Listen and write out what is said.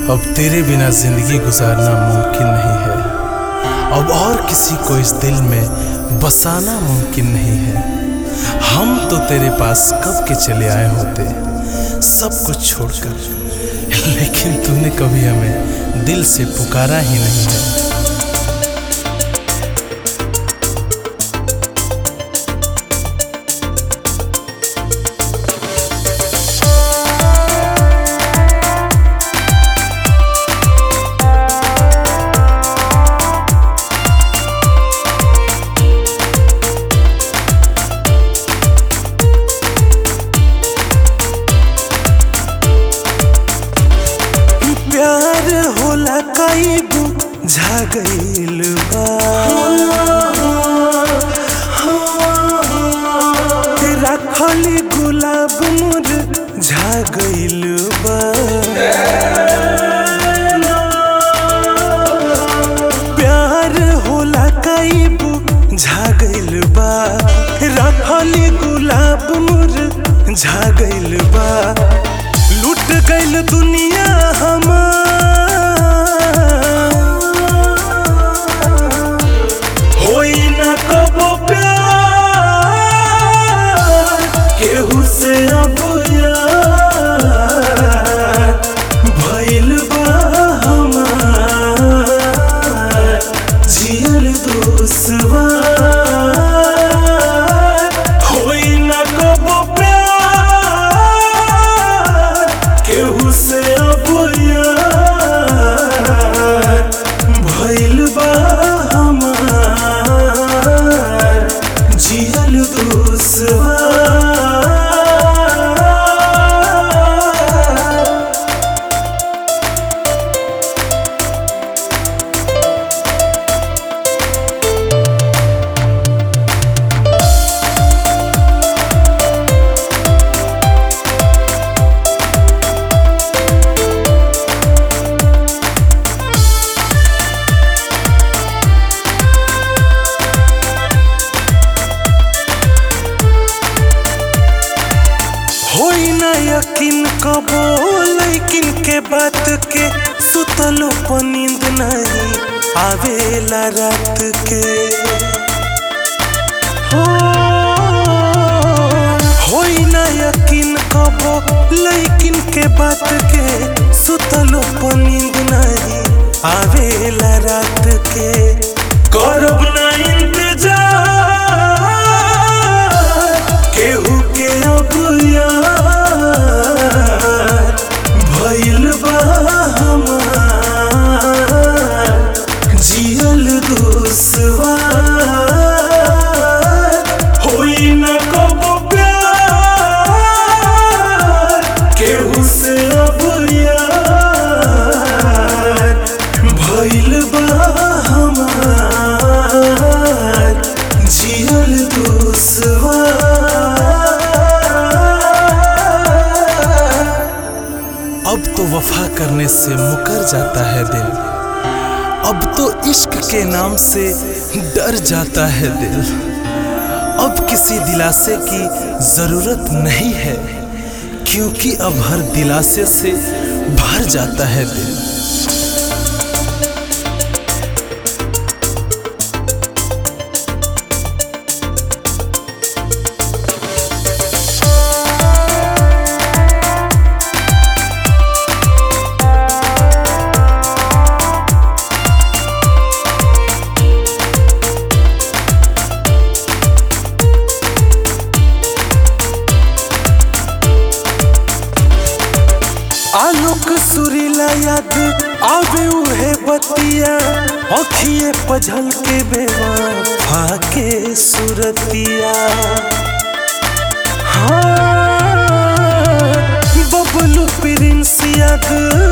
अब तेरे बिना जिंदगी गुजारना मुमकिन नहीं है। अब और किसी को इस दिल में बसाना मुमकिन नहीं है। हम तो तेरे पास कब के चले आए होते सब कुछ छोड़कर, लेकिन तूने कभी हमें दिल से पुकारा ही नहीं है। प्यार होला कई बुझा गइल बा, तेरा खाली गुलाब मुरझा गइल बा। प्यार होला कई बुझा गइल बा, तेरा खाली गुलाब मुरझा गइल बा। लूट गइल दुनिया हमार, होई ना कबो प्यार केहू से अब यार। भइल बा हमार जियल दुश्वार, होई ना कबो केहू से अब यार। भइल बा हमार जियल दुश्वार। होई ना यकीन कबो लेकिन के बात के, सुतलो पर नींद नहीं आवेला रात के। होई ना यकीन कबो लेकिन के बात के, सुतलो पर नींद नहीं आवेला रात के। करब ना इंतजार केहू के अब यार। भइल बा हमार जियल दुश्वार, होई ना कबो प्यार केहू से अब यार। भइल बा हमार जियल दुश्वार। अब तो वफा करने से मुकर जाता है दिल, अब तो इश्क के नाम से डर जाता है दिल। अब किसी दिलासे की जरूरत नहीं है, क्योंकि अब हर दिलासे से भर जाता है दिल। आलोक सुरीला याद आवे उहे बतिया, अखिए पझल के बेवफा के सुरतिया। हाँ बबलू प्रिंस याद